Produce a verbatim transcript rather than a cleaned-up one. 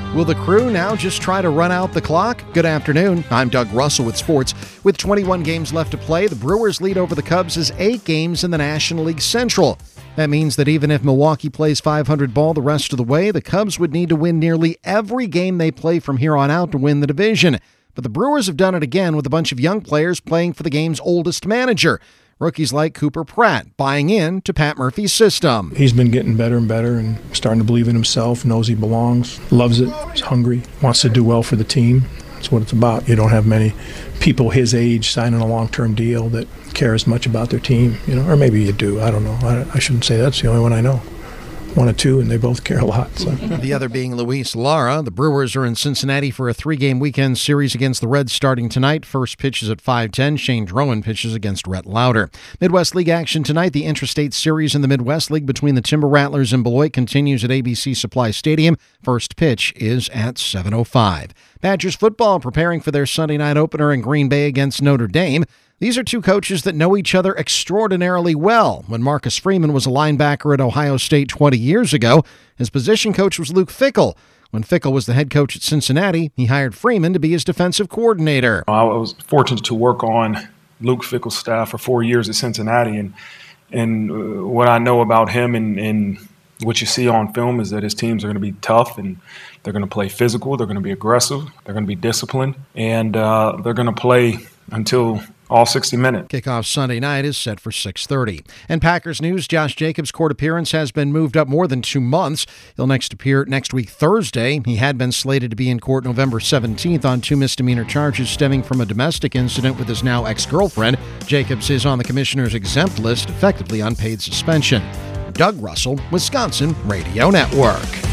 Will the Crew now just try to run out the clock? Good afternoon. I'm Doug Russell with sports. With twenty-one games left to play, the Brewers' lead over the Cubs is eight games in the National League Central. That means that even if Milwaukee plays five hundred ball the rest of the way, the Cubs would need to win nearly every game they play from here on out to win the division. But the Brewers have done it again with a bunch of young players playing for the game's oldest manager. Rookies like Cooper Pratt buying in to Pat Murphy's system. He's been getting better and better and starting to believe in himself, knows he belongs, loves it, he's hungry, wants to do well for the team. That's what it's about. You don't have many people his age signing a long-term deal that care as much about their team, you know, or maybe you do. I don't know. I, I shouldn't say that's the only one I know. One or two, and they both care a lot. So. The other being Luis Lara. The Brewers are in Cincinnati for a three-game weekend series against the Reds starting tonight. First pitch is at five ten. Shane Drowan pitches against Rhett Lauder. Midwest League action tonight. The Interstate Series in the Midwest League between the Timber Rattlers and Beloit continues at A B C Supply Stadium. First pitch is at seven oh five. Badgers football preparing for their Sunday night opener in Green Bay against Notre Dame. These are two coaches that know each other extraordinarily well. When Marcus Freeman was a linebacker at Ohio State twenty years ago, his position coach was Luke Fickell. When Fickell was the head coach at Cincinnati, he hired Freeman to be his defensive coordinator. I was fortunate to work on Luke Fickell's staff for four years at Cincinnati, and and what I know about him and, and what you see on film is that his teams are going to be tough, and they're going to play physical, they're going to be aggressive, they're going to be disciplined, and uh, they're going to play until all sixty minutes. Kickoff Sunday night is set for six thirty. And Packers news, Josh Jacobs' court appearance has been moved up more than two months. He'll next appear next week Thursday. He had been slated to be in court November seventeenth on two misdemeanor charges stemming from a domestic incident with his now ex-girlfriend. Jacobs is on the commissioner's exempt list, effectively unpaid suspension. Doug Russell, Wisconsin Radio Network.